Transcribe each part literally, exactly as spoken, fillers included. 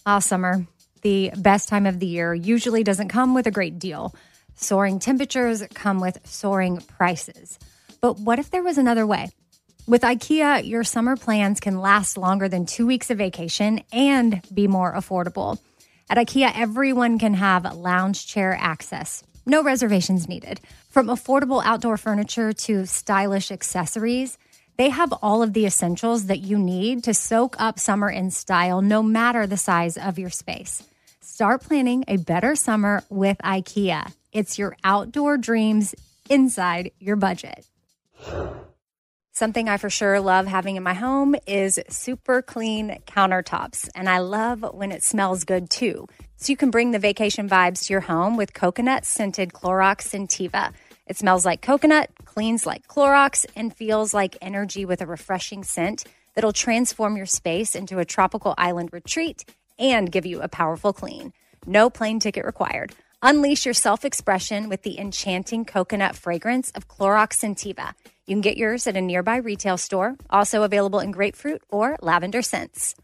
Ah, summer, the best time of the year, usually doesn't come with a great deal. Soaring temperatures come with soaring prices. But what if there was another way? With IKEA, your summer plans can last longer than two weeks of vacation and be more affordable. At IKEA, everyone can have lounge chair access. No reservations needed. From affordable outdoor furniture to stylish accessories, they have all of the essentials that you need to soak up summer in style, no matter the size of your space. Start planning a better summer with IKEA. It's your outdoor dreams inside your budget. Something I for sure love having in my home is super clean countertops, and I love when it smells good too. So you can bring the vacation vibes to your home with coconut-scented Clorox Scentiva. It smells like coconut, cleans like Clorox, and feels like energy with a refreshing scent that'll transform your space into a tropical island retreat and give you a powerful clean. No plane ticket required. Unleash your self-expression with the enchanting coconut fragrance of Clorox Scentiva. You can get yours at a nearby retail store, also available in grapefruit or lavender scents.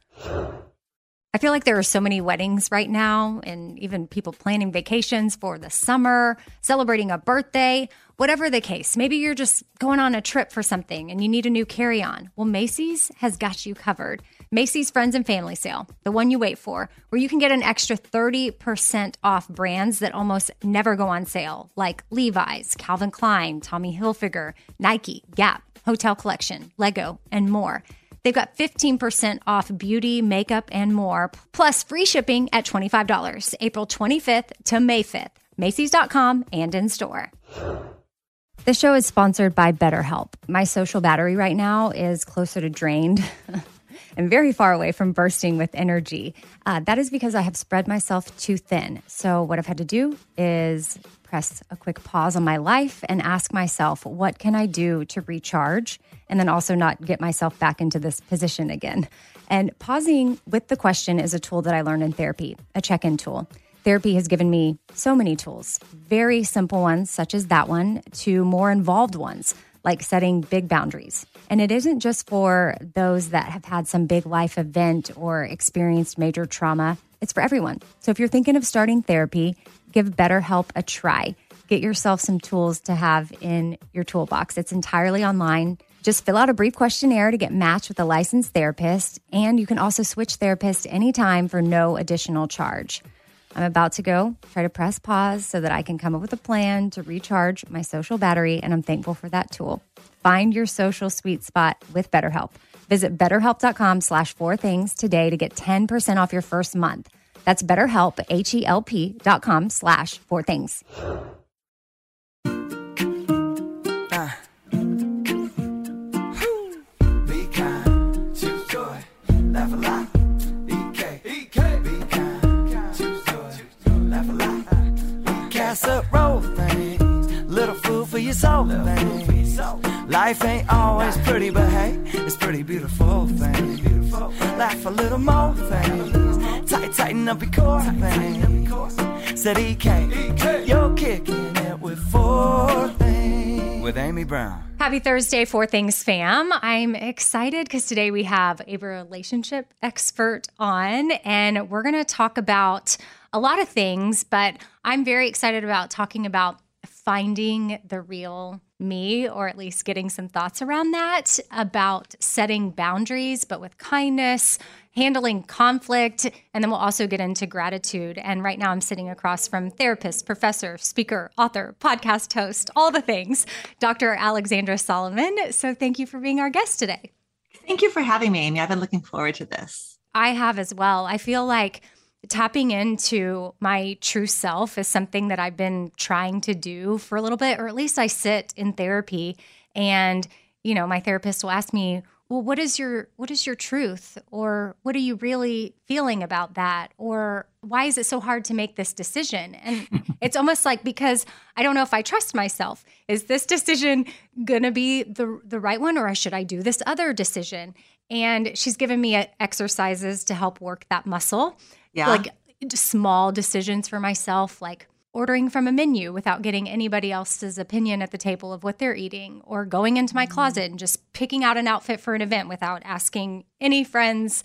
I feel like there are so many weddings right now and even people planning vacations for the summer, celebrating a birthday, whatever the case. Maybe you're just going on a trip for something and you need a new carry-on. Well, Macy's has got you covered. Macy's Friends and Family Sale, the one you wait for, where you can get an extra thirty percent off brands that almost never go on sale, like Levi's, Calvin Klein, Tommy Hilfiger, Nike, Gap, Hotel Collection, Lego, and more. They've got fifteen percent off beauty, makeup, and more, plus free shipping at twenty-five dollars, April twenty-fifth to May fifth, Macys dot com and in store. This show is sponsored by BetterHelp. My social battery right now is closer to drained and very far away from bursting with energy. Uh, that is because I have spread myself too thin. So what I've had to do is press a quick pause on my life and ask myself, what can I do to recharge and then also not get myself back into this position again? And pausing with the question is a tool that I learned in therapy, a check-in tool. Therapy has given me so many tools, very simple ones such as that one to more involved ones like setting big boundaries. And it isn't just for those that have had some big life event or experienced major trauma. It's for everyone. So if you're thinking of starting therapy, give BetterHelp a try. Get yourself some tools to have in your toolbox. It's entirely online. Just fill out a brief questionnaire to get matched with a licensed therapist. And you can also switch therapists anytime for no additional charge. I'm about to go try to press pause so that I can come up with a plan to recharge my social battery, and I'm thankful for that tool. Find your social sweet spot with BetterHelp. Visit betterhelp.com slash four things today to get ten percent off your first month. That's BetterHelp, H-E-L-P dot com slash four things. Uh. Be kind, choose joy, laugh a lot. Casserole things, little food for your soul things. Life ain't always pretty, but hey, it's pretty beautiful things. Laugh a little more things. Tight, tighten up your core things. Said E K, you're kicking it with four things. With Amy Brown. Happy Thursday, Four Things fam. I'm excited because today we have a relationship expert on, and we're going to talk about a lot of things, but I'm very excited about talking about finding the real me, or at least getting some thoughts around that, about setting boundaries, but with kindness, handling conflict, and then we'll also get into gratitude. And right now I'm sitting across from therapist, professor, speaker, author, podcast host, all the things, Doctor Alexandra Solomon. So thank you for being our guest today. Thank you for having me, Amy. I've been looking forward to this. I have as well. I feel like tapping into my true self is something that I've been trying to do for a little bit, or at least I sit in therapy and, you know, my therapist will ask me, well, what is your, what is your truth? Or what are you really feeling about that? Or why is it so hard to make this decision? And it's almost like, because I don't know if I trust myself. Is this decision going to be the the right one, or should I do this other decision? And she's given me exercises to help work that muscle. Yeah. Like small decisions for myself, like ordering from a menu without getting anybody else's opinion at the table of what they're eating, or going into my closet and just picking out an outfit for an event without asking any friends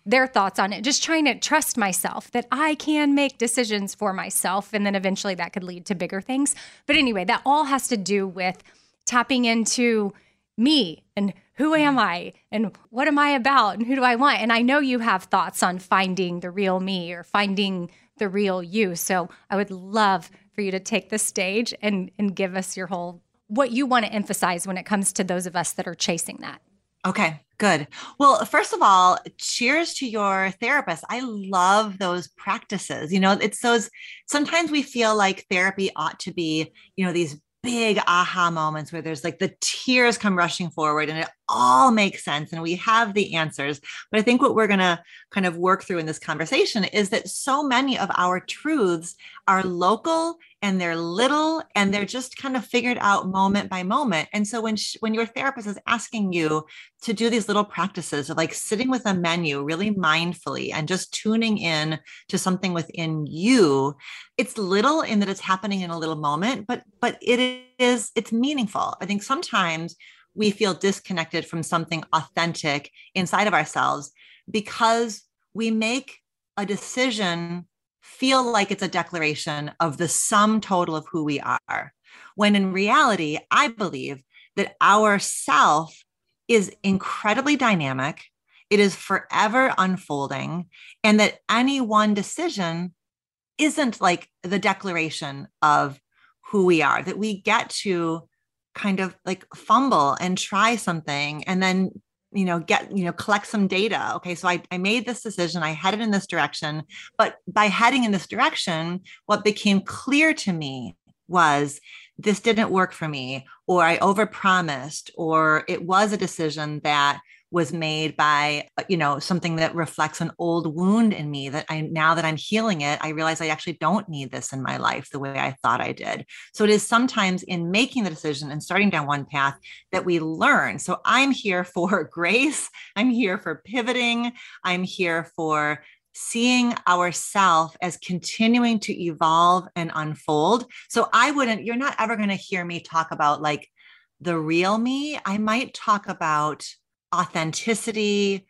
their thoughts on it, just trying to trust myself that I can make decisions for myself. And then eventually that could lead to bigger things. But anyway, that all has to do with tapping into me and who am I and what am I about and who do I want? And I know you have thoughts on finding the real me or finding the real you. So I would love for you to take the stage and, and give us your whole, what you want to emphasize when it comes to those of us that are chasing that. Okay, good. Well, first of all, cheers to your therapist. I love those practices. You know, it's those, sometimes we feel like therapy ought to be, you know, these big aha moments where there's like the tears come rushing forward and it all makes sense and we have the answers. But I think what we're going to kind of work through in this conversation is that so many of our truths are local and they're little and they're just kind of figured out moment by moment. And so when sh- when your therapist is asking you to do these little practices of like sitting with a menu really mindfully and just tuning in to something within you, it's little in that it's happening in a little moment, but but it is, it's meaningful. I think sometimes we feel disconnected from something authentic inside of ourselves because we make a decision feel like it's a declaration of the sum total of who we are. When in reality, I believe that our self is incredibly dynamic. It is forever unfolding, and that any one decision isn't like the declaration of who we are, that we get to kind of like fumble and try something and then, you know, get, you know, collect some data. Okay. So I, I made this decision. I headed in this direction, but by heading in this direction, what became clear to me was this didn't work for me, or I overpromised, or it was a decision that was made by, you know, something that reflects an old wound in me that I, now that I'm healing it, I realize I actually don't need this in my life the way I thought I did. So it is sometimes in making the decision and starting down one path that we learn. So I'm here for grace. I'm here for pivoting. I'm here for seeing ourself as continuing to evolve and unfold. So I wouldn't, you're not ever going to hear me talk about like the real me. I might talk about authenticity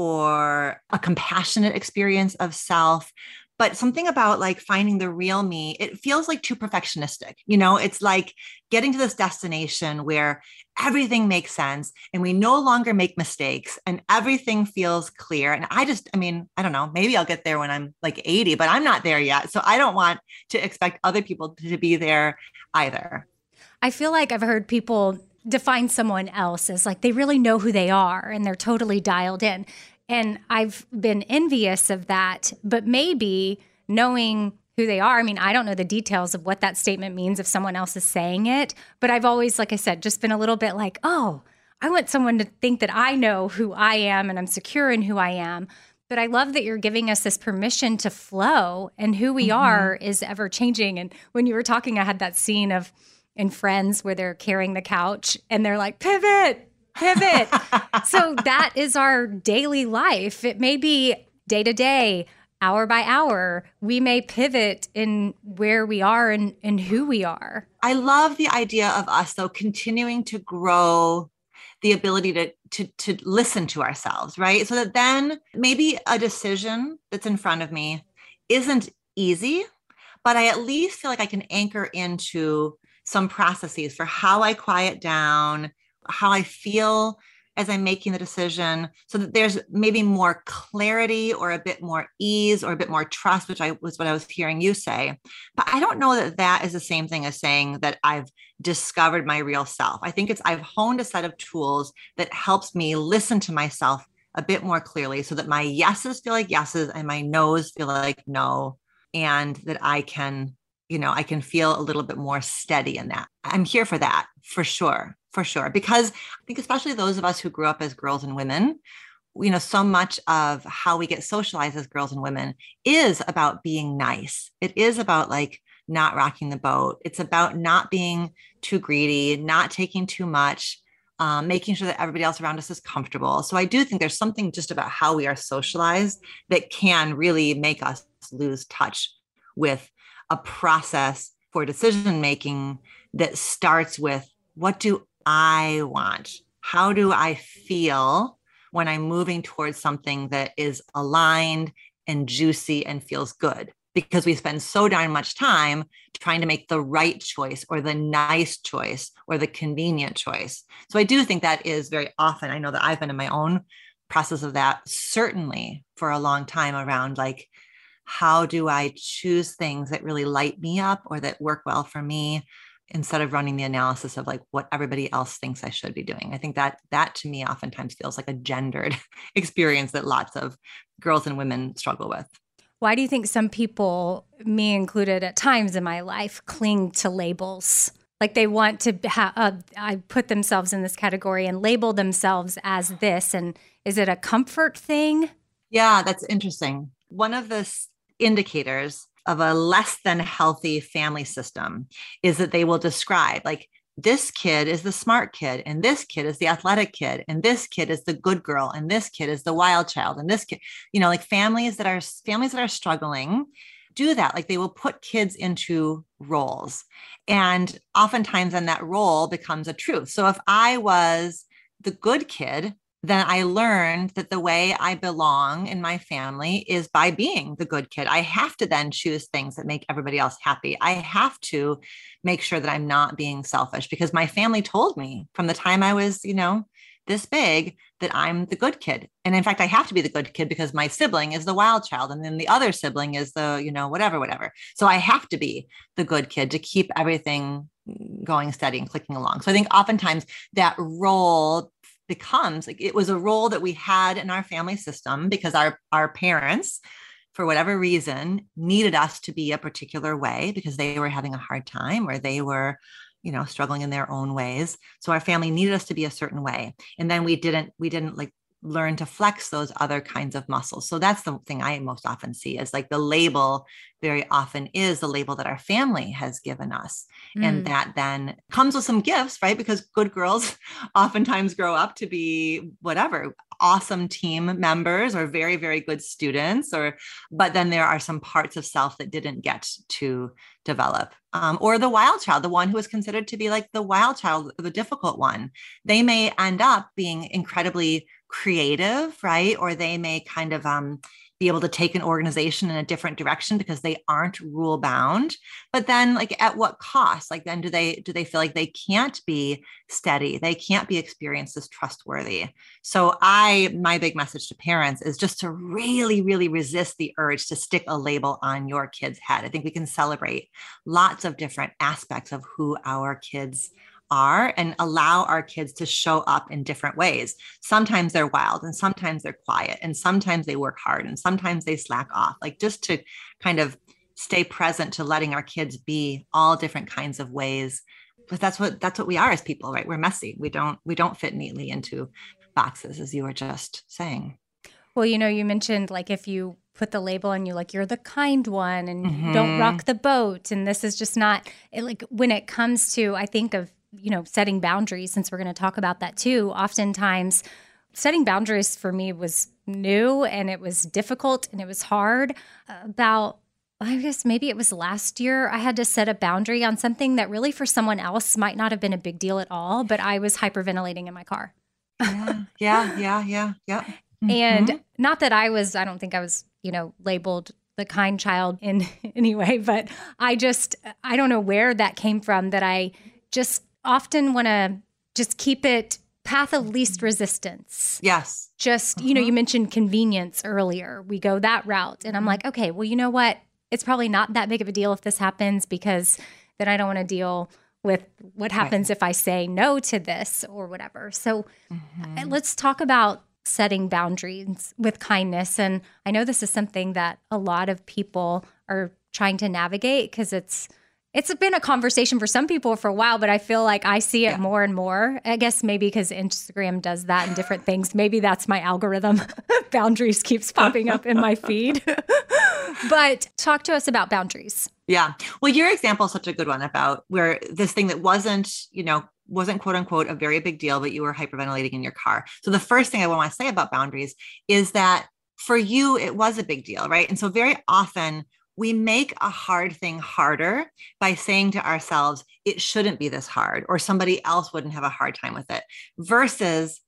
or a compassionate experience of self, but something about like finding the real me, it feels like too perfectionistic. You know, it's like getting to this destination where everything makes sense and we no longer make mistakes and everything feels clear. And I just, I mean, I don't know, maybe I'll get there when I'm like eighty, but I'm not there yet. So I don't want to expect other people to be there either. I feel like I've heard people define someone else as like they really know who they are and they're totally dialed in. And I've been envious of that, but maybe knowing who they are. I mean, I don't know the details of what that statement means if someone else is saying it, but I've always, like I said, just been a little bit like, oh, I want someone to think that I know who I am and I'm secure in who I am. But I love that you're giving us this permission to flow, and who we mm-hmm. are is ever changing. And when you were talking, I had that scene of in Friends where they're carrying the couch and they're like, pivot, pivot. So that is our daily life. It may be day to day, hour by hour. We may pivot in where we are and, and who we are. I love the idea of us, though, continuing to grow the ability to, to, to listen to ourselves, right? So that then maybe a decision that's in front of me isn't easy, but I at least feel like I can anchor into some processes for how I quiet down, how I feel as I'm making the decision, so that there's maybe more clarity or a bit more ease or a bit more trust, which I was what I was hearing you say. But I don't know that that is the same thing as saying that I've discovered my real self. I think it's I've honed a set of tools that helps me listen to myself a bit more clearly, so that my yeses feel like yeses and my no's feel like no, and that I can, you know, I can feel a little bit more steady in that. I'm here for that, for sure, for sure. Because I think especially those of us who grew up as girls and women, you know, so much of how we get socialized as girls and women is about being nice. It is about like not rocking the boat. It's about not being too greedy, not taking too much, um, making sure that everybody else around us is comfortable. So I do think there's something just about how we are socialized that can really make us lose touch with a process for decision making that starts with, what do I want? How do I feel when I'm moving towards something that is aligned and juicy and feels good. Because we spend so darn much time trying to make the right choice or the nice choice or the convenient choice. So I do think that is very often, I know that I've been in my own process of that, certainly for a long time, around like, how do I choose things that really light me up or that work well for me, instead of running the analysis of like what everybody else thinks I should be doing. I think that that to me oftentimes feels like a gendered experience that lots of girls and women struggle with. Why do you think some people, me included at times in my life, cling to labels? Like they want to have, uh, I put themselves in this category and label themselves as this. And is it a comfort thing? Yeah, that's interesting. One of the indicators of a less than healthy family system is that they will describe like, this kid is the smart kid, and this kid is the athletic kid, and this kid is the good girl, and this kid is the wild child, and this kid, you know, like families that are families that are struggling do that. Like they will put kids into roles, and oftentimes then that role becomes a truth. So if I was the good kid, then I learned that the way I belong in my family is by being the good kid. I have to then choose things that make everybody else happy. I have to make sure that I'm not being selfish, because my family told me from the time I was, you know, this big, that I'm the good kid. And in fact, I have to be the good kid because my sibling is the wild child. And then the other sibling is the, you know, whatever, whatever. So I have to be the good kid to keep everything going steady and clicking along. So I think oftentimes that role becomes like, it was a role that we had in our family system because our, our parents, for whatever reason, needed us to be a particular way because they were having a hard time or they were, you know, struggling in their own ways. So our family needed us to be a certain way. And then we didn't, we didn't like learn to flex those other kinds of muscles. So that's the thing I most often see is like the label very often is the label that our family has given us. Mm. And that then comes with some gifts, right? Because good girls oftentimes grow up to be whatever, awesome team members or very, very good students, or, but then there are some parts of self that didn't get to develop. Um, or the wild child, the one who is considered to be like the wild child, the difficult one, they may end up being incredibly creative, right? Or they may kind of um, be able to take an organization in a different direction because they aren't rule bound. But then like at what cost? Like then do they, do they feel like they can't be steady? They can't be experienced as trustworthy. So I, my big message to parents is just to really, really resist the urge to stick a label on your kid's head. I think we can celebrate lots of different aspects of who our kids are and allow our kids to show up in different ways. Sometimes they're wild and sometimes they're quiet and sometimes they work hard and sometimes they slack off, like just to kind of stay present to letting our kids be all different kinds of ways. But that's what, that's what we are as people, right? We're messy. We don't, we don't fit neatly into boxes, as you were just saying. Well, you know, you mentioned like if you put the label on you, like you're the kind one and mm-hmm. you don't rock the boat. And this is just not it, like when it comes to, I think of, you know, setting boundaries, since we're going to talk about that too. Oftentimes setting boundaries for me was new and it was difficult and it was hard. About, I guess maybe it was last year, I had to set a boundary on something that really for someone else might not have been a big deal at all, but I was hyperventilating in my car. Yeah, yeah, yeah, yeah, yeah. Mm-hmm. And not that I was, I don't think I was, you know, labeled the kind child in any way, but I just, I don't know where that came from, that I just often want to just keep it path of least resistance. Yes. Just, uh-huh. you know, you mentioned convenience earlier. We go that route. And I'm like, okay, well, you know what? It's probably not that big of a deal if this happens, because then I don't want to deal with what happens right. if I say no to this or whatever. So mm-hmm. let's talk about setting boundaries with kindness. And I know this is something that a lot of people are trying to navigate because it's It's been a conversation for some people for a while, but I feel like I see it yeah. more and more. I guess maybe because Instagram does that and different things. Maybe that's my algorithm. Boundaries keeps popping up in my feed. But talk to us about boundaries. Yeah. Well, your example is such a good one about where this thing that wasn't, you know, wasn't quote unquote a very big deal, but you were hyperventilating in your car. So the first thing I want to say about boundaries is that for you, it was a big deal, right? And so very often we make a hard thing harder by saying to ourselves, it shouldn't be this hard, or somebody else wouldn't have a hard time with it, versus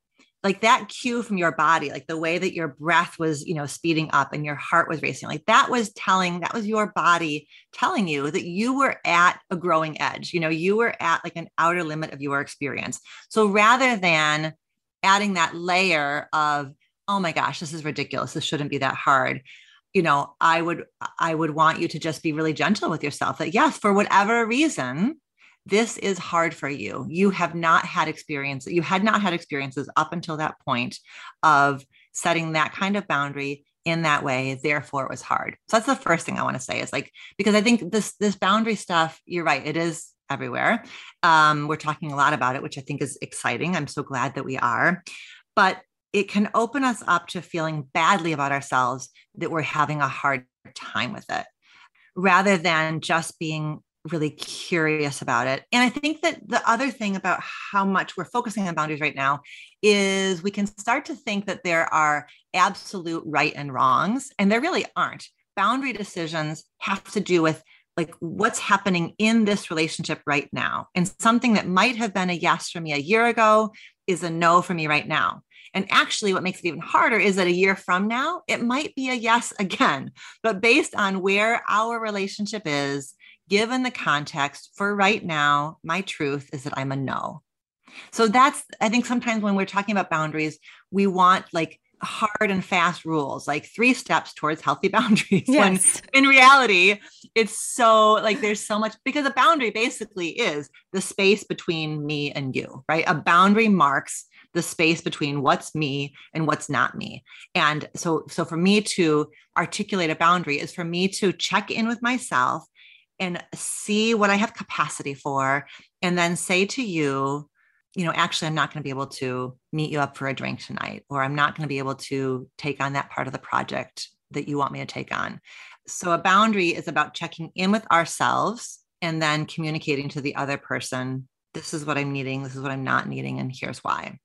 like that cue from your body, like the way that your breath was, you know, speeding up and your heart was racing, like that was telling, that was your body telling you that you were at a growing edge. You know, you were at like an outer limit of your experience. So rather than adding that layer of, oh my gosh, this is ridiculous, this shouldn't be that hard, you know, I would, I would want you to just be really gentle with yourself that yes, for whatever reason, this is hard for you. You have not had experience. You had not had experiences up until that point of setting that kind of boundary in that way. Therefore, it was hard. So that's the first thing I want to say is like, because I think this, this boundary stuff, you're right. It is everywhere. Um, we're talking a lot about it, which I think is exciting. I'm so glad that we are, but it can open us up to feeling badly about ourselves that we're having a hard time with it rather than just being really curious about it. And I think that the other thing about how much we're focusing on boundaries right now is we can start to think that there are absolute right and wrongs, and there really aren't. Boundary decisions have to do with like what's happening in this relationship right now. And something that might have been a yes for me a year ago is a no for me right now. And actually, what makes it even harder is that a year from now, it might be a yes again. But based on where our relationship is, given the context for right now, my truth is that I'm a no. So that's, I think sometimes when we're talking about boundaries, we want like hard and fast rules, like three steps towards healthy boundaries. Yes. When in reality, it's so like, there's so much, because a boundary basically is the space between me and you, right? A boundary marks the space between what's me and what's not me. And so, so for me to articulate a boundary is for me to check in with myself and see what I have capacity for, and then say to you, you know, actually, I'm not going to be able to meet you up for a drink tonight, or I'm not going to be able to take on that part of the project that you want me to take on. So a boundary is about checking in with ourselves and then communicating to the other person, this is what I'm needing, this is what I'm not needing, and here's why.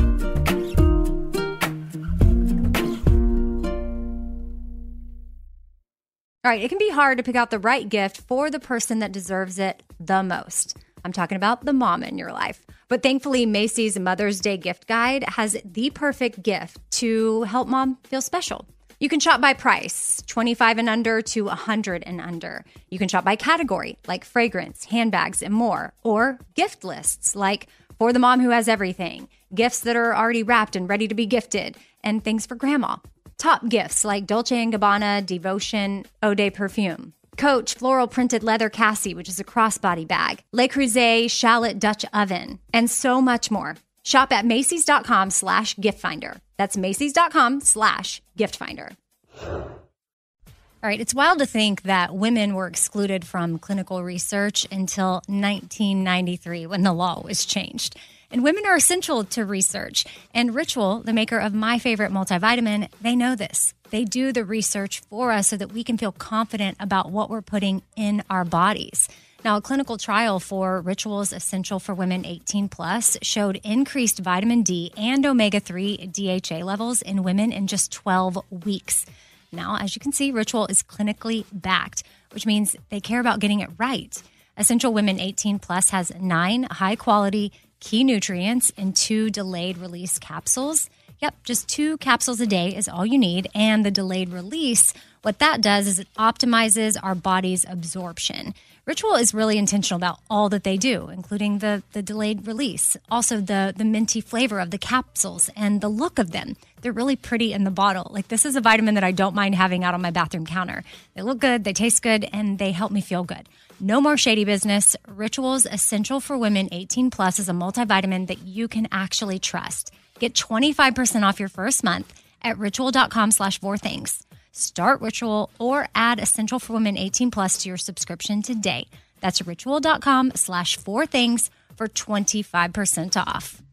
All right, it can be hard to pick out the right gift for the person that deserves it the most. I'm talking about the mom in your life. But thankfully, Macy's Mother's Day gift guide has the perfect gift to help mom feel special. You can shop by price, twenty-five and under to one hundred and under. You can shop by category, like fragrance, handbags, and more. Or gift lists, like for the mom who has everything, gifts that are already wrapped and ready to be gifted, and things for grandma. Top gifts like Dolce and Gabbana, Devotion, Eau de Perfume. Coach floral printed leather cassie, which is a crossbody bag. Le Creuset shallot Dutch oven, and so much more. Shop at Macy's.com slash gift finder. That's Macy's.com slash gift finder. All right, it's wild to think that women were excluded from clinical research until nineteen ninety-three when the law was changed. And women are essential to research. And Ritual, the maker of my favorite multivitamin, they know this. They do the research for us so that we can feel confident about what we're putting in our bodies. Now, a clinical trial for Ritual's Essential for Women eighteen plus showed increased vitamin D and omega three D H A levels in women in just twelve weeks. Now, as you can see, Ritual is clinically backed, which means they care about getting it right. Essential Women eighteen plus has nine high-quality key nutrients in two delayed release capsules. Yep, just two capsules a day is all you need. And the delayed release, what that does is it optimizes our body's absorption. Ritual is really intentional about all that they do, including the, the delayed release, also the, the minty flavor of the capsules and the look of them. They're really pretty in the bottle. Like, this is a vitamin that I don't mind having out on my bathroom counter. They look good, they taste good, and they help me feel good. No more shady business. Ritual's Essential for Women eighteen plus is a multivitamin that you can actually trust. Get twenty-five percent off your first month at ritual.com slash four things. Start Ritual or add Essential for Women eighteen plus to your subscription today. That's ritual.com slash four things for twenty-five percent off.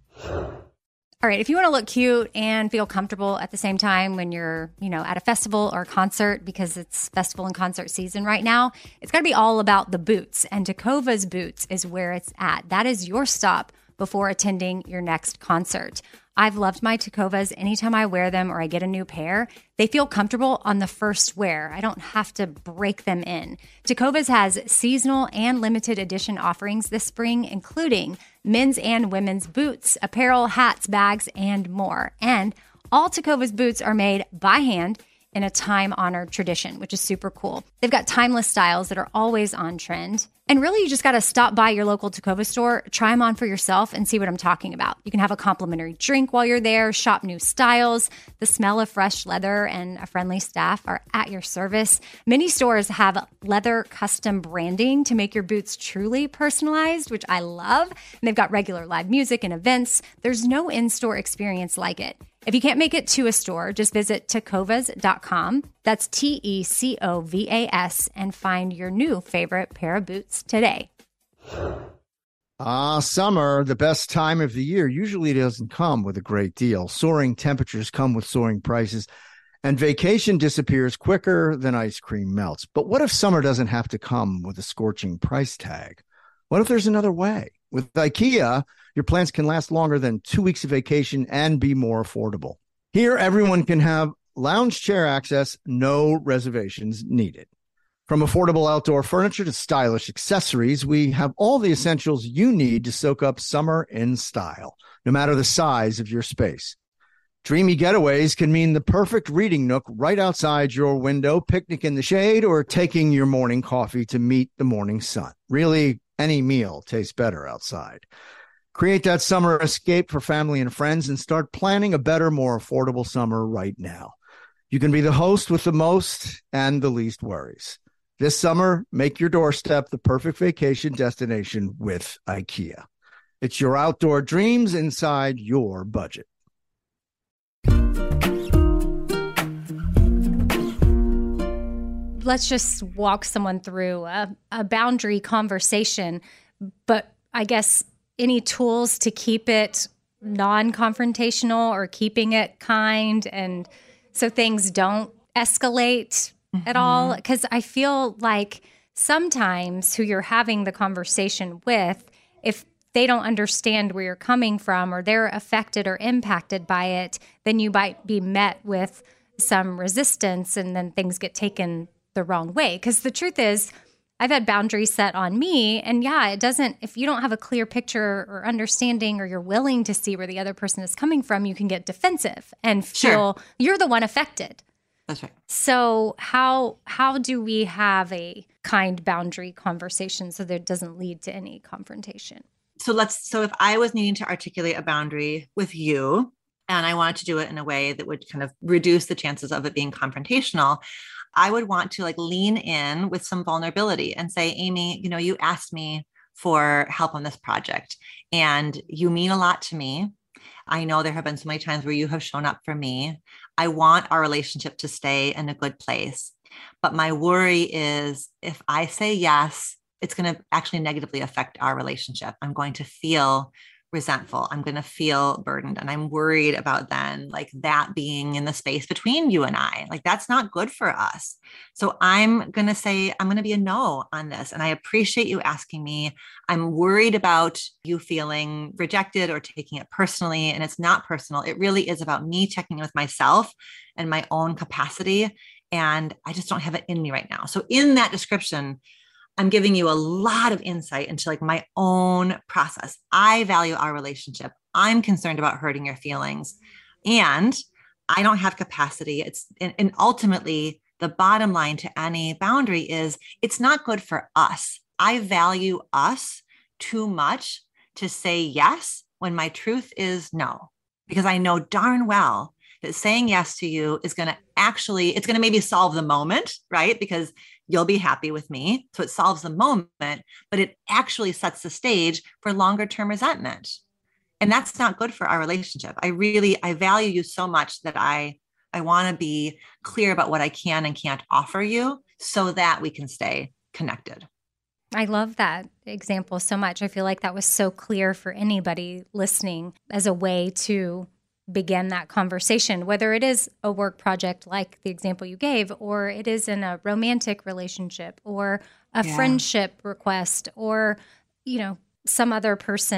All right, if you want to look cute and feel comfortable at the same time when you're, you know, at a festival or a concert, because it's festival and concert season right now, it's got to be all about the boots. And Tecovas Boots is where it's at. That is your stop before attending your next concert. I've loved my Tecovas. Anytime I wear them or I get a new pair, they feel comfortable on the first wear. I don't have to break them in. Tecovas has seasonal and limited edition offerings this spring, including men's and women's boots, apparel, hats, bags, and more. And all Tecovas boots are made by hand in a time-honored tradition, which is super cool. They've got timeless styles that are always on trend. And really, you just got to stop by your local Tecovas store, try them on for yourself, and see what I'm talking about. You can have a complimentary drink while you're there, shop new styles. The smell of fresh leather and a friendly staff are at your service. Many stores have leather custom branding to make your boots truly personalized, which I love. And they've got regular live music and events. There's no in-store experience like it. If you can't make it to a store, just visit tecovas dot com. That's T E C O V A S and find your new favorite pair of boots today. Ah, summer, the best time of the year, usually doesn't come with a great deal. Soaring temperatures come with soaring prices, and vacation disappears quicker than ice cream melts. But what if summer doesn't have to come with a scorching price tag? What if there's another way? With IKEA, your plans can last longer than two weeks of vacation and be more affordable. Here, everyone can have lounge chair access, no reservations needed. From affordable outdoor furniture to stylish accessories, we have all the essentials you need to soak up summer in style, no matter the size of your space. Dreamy getaways can mean the perfect reading nook right outside your window, picnic in the shade, or taking your morning coffee to meet the morning sun. Really, any meal tastes better outside. Create that summer escape for family and friends and start planning a better, more affordable summer right now. You can be the host with the most and the least worries. This summer, make your doorstep the perfect vacation destination with IKEA. It's your outdoor dreams inside your budget. Let's just walk someone through a, a boundary conversation, but I guess any tools to keep it non-confrontational or keeping it kind and so things don't escalate mm-hmm. at all? Because I feel like sometimes who you're having the conversation with, if they don't understand where you're coming from or they're affected or impacted by it, then you might be met with some resistance and then things get taken the wrong way. Because the truth is, I've had boundaries set on me, and yeah, it doesn't, if you don't have a clear picture or understanding or you're willing to see where the other person is coming from, you can get defensive and feel sure. you're the one affected. That's right. So how how do we have a kind boundary conversation so that it doesn't lead to any confrontation? So let's, so if I was needing to articulate a boundary with you and I wanted to do it in a way that would kind of reduce the chances of it being confrontational, I would want to like lean in with some vulnerability and say, Amy, you know, you asked me for help on this project and you mean a lot to me. I know there have been so many times where you have shown up for me. I want our relationship to stay in a good place. But my worry is if I say yes, it's going to actually negatively affect our relationship. I'm going to feel resentful. I'm going to feel burdened. And I'm worried about then like that being in the space between you and I, like that's not good for us. So I'm going to say, I'm going to be a no on this. And I appreciate you asking me. I'm worried about you feeling rejected or taking it personally. And it's not personal. It really is about me checking in with myself and my own capacity. And I just don't have it in me right now. So in that description, I'm giving you a lot of insight into like my own process. I value our relationship. I'm concerned about hurting your feelings and I don't have capacity. It's, and, and ultimately the bottom line to any boundary is it's not good for us. I value us too much to say yes when my truth is no, because I know darn well that saying yes to you is going to actually, it's going to maybe solve the moment, right? Because you'll be happy with me. So it solves the moment, but it actually sets the stage for longer term resentment. And that's not good for our relationship. I really, I value you so much that I, I want to be clear about what I can and can't offer you so that we can stay connected. I love that example so much. I feel like that was so clear for anybody listening as a way to begin that conversation, whether it is a work project like the example you gave, or it is in a romantic relationship or a yeah. friendship request, or, you know, some other person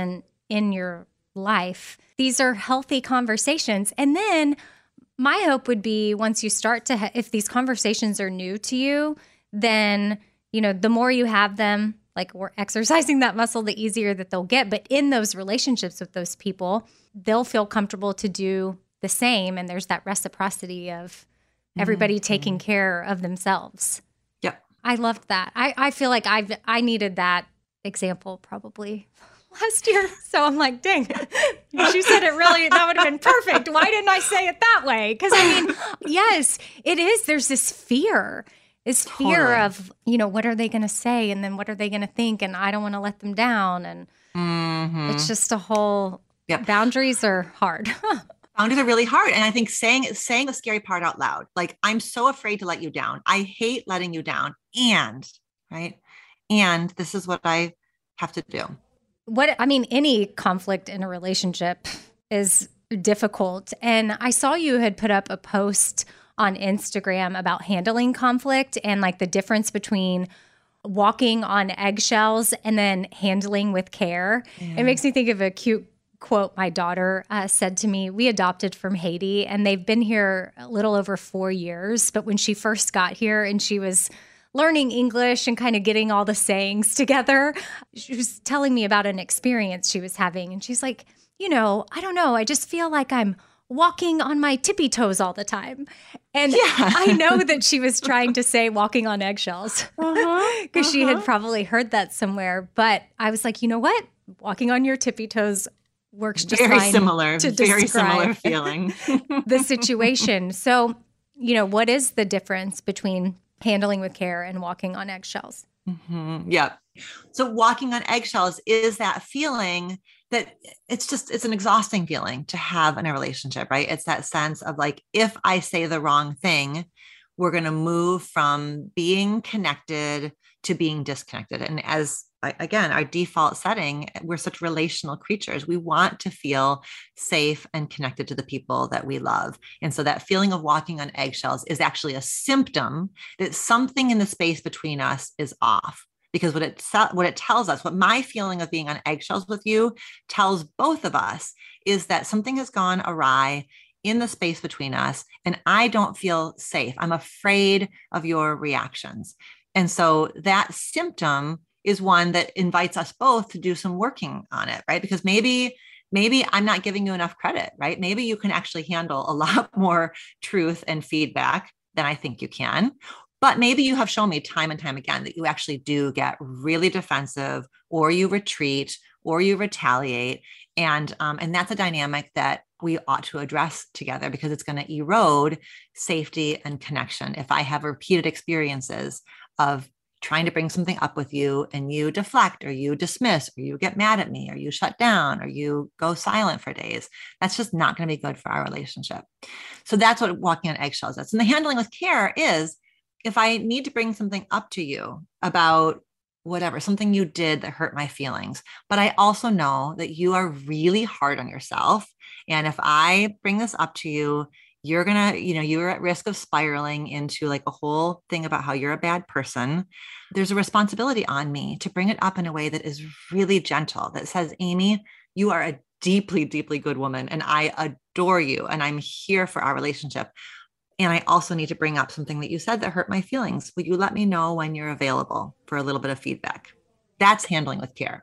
in your life. These are healthy conversations. And then my hope would be once you start to, ha- if these conversations are new to you, then, you know, the more you have them, like we're exercising that muscle, the easier that they'll get. But in those relationships with those people, they'll feel comfortable to do the same. And there's that reciprocity of everybody mm-hmm. taking care of themselves. Yep. I loved that. I, I feel like I've, I needed that example probably last year. So I'm like, dang, she said it really, that would have been perfect. Why didn't I say it that way? Because I mean, yes, it is. There's this fear, this fear totally. of, you know, what are they going to say? And then what are they going to think? And I don't want to let them down. And mm-hmm. it's just a whole, yep. boundaries are hard. Boundaries are really hard. And I think saying, saying the scary part out loud, like, I'm so afraid to let you down. I hate letting you down. And, right. And this is what I have to do. What, I mean, any conflict in a relationship is difficult. And I saw you had put up a post on Instagram about handling conflict and like the difference between walking on eggshells and then handling with care. Yeah. It makes me think of a cute quote my daughter uh, said to me. We adopted from Haiti and they've been here a little over four years. But when she first got here and she was learning English and kind of getting all the sayings together, she was telling me about an experience she was having. And she's like, you know, I don't know. I just feel like I'm walking on my tippy toes all the time. And yeah. I know that she was trying to say walking on eggshells because uh-huh, uh-huh. she had probably heard that somewhere. But I was like, you know what? Walking on your tippy toes works just very fine similar, to very similar feeling. The situation. So, you know, what is the difference between handling with care and walking on eggshells? Mm-hmm. Yeah. So walking on eggshells is that feeling that it's just, it's an exhausting feeling to have in a relationship, right? It's that sense of like, if I say the wrong thing, we're going to move from being connected to being disconnected. And as again, our default setting, we're such relational creatures. We want to feel safe and connected to the people that we love. And so that feeling of walking on eggshells is actually a symptom that something in the space between us is off. Because what it, what it tells us, what my feeling of being on eggshells with you tells both of us is that something has gone awry in the space between us, and I don't feel safe. I'm afraid of your reactions. And so that symptom is one that invites us both to do some working on it, right? Because maybe, maybe I'm not giving you enough credit, right? Maybe you can actually handle a lot more truth and feedback than I think you can. But maybe you have shown me time and time again that you actually do get really defensive, or you retreat, or you retaliate. And, um, and that's a dynamic that we ought to address together, because it's going to erode safety and connection. If I have repeated experiences of trying to bring something up with you and you deflect, or you dismiss, or you get mad at me, or you shut down, or you go silent for days, that's just not going to be good for our relationship. So that's what walking on eggshells is. And the handling with care is, if I need to bring something up to you about whatever, something you did that hurt my feelings, but I also know that you are really hard on yourself. And if I bring this up to you, you're going to, you know, you're at risk of spiraling into like a whole thing about how you're a bad person. There's a responsibility on me to bring it up in a way that is really gentle, that says, Amy, you are a deeply, deeply good woman, and I adore you, and I'm here for our relationship. And I also need to bring up something that you said that hurt my feelings. Will you let me know when you're available for a little bit of feedback? That's handling with care.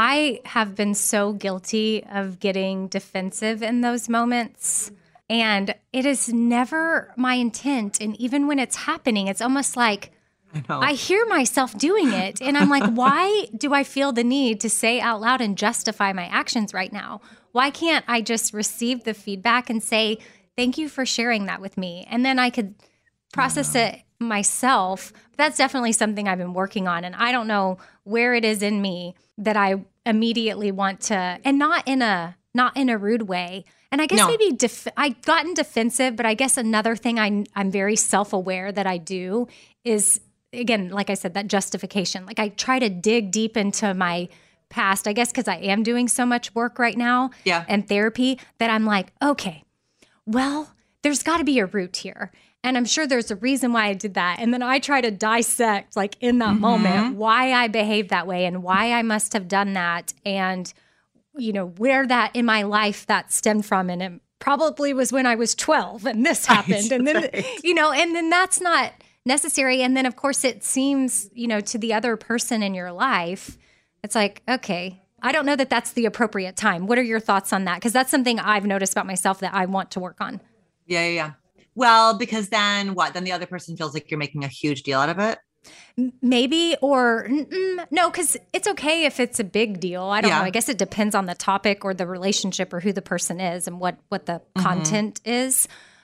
I have been so guilty of getting defensive in those moments. And it is never my intent. And even when it's happening, it's almost like I, know. I hear myself doing it. And I'm like, why do I feel the need to say out loud and justify my actions right now? Why can't I just receive the feedback and say, thank you for sharing that with me? And then I could process it myself. That's definitely something I've been working on. And I don't know where it is in me that I immediately want to, and not in a, not in a rude way. And I guess no. maybe def- I gotten defensive, but I guess another thing I, I'm very self-aware that I do is, again, like I said, that justification. Like I try to dig deep into my past, I guess because I am doing so much work right now yeah. and therapy, that I'm like, okay, well, there's got to be a root here. And I'm sure there's a reason why I did that. And then I try to dissect, like in that mm-hmm. moment, why I behaved that way and why I must have done that. And you know, where that in my life that stemmed from. And it probably was when I was twelve and this happened. And then, right. you know, and then that's not necessary. And then, of course, it seems, you know, to the other person in your life, it's like, okay, I don't know that that's the appropriate time. What are your thoughts on that? Because that's something I've noticed about myself that I want to work on. Yeah, yeah, yeah. Well, because then what? Then the other person feels like you're making a huge deal out of it. Maybe, or mm, no, because it's okay if it's a big deal. I don't Yeah. know. I guess it depends on the topic or the relationship or who the person is and what, what the Mhm. content is.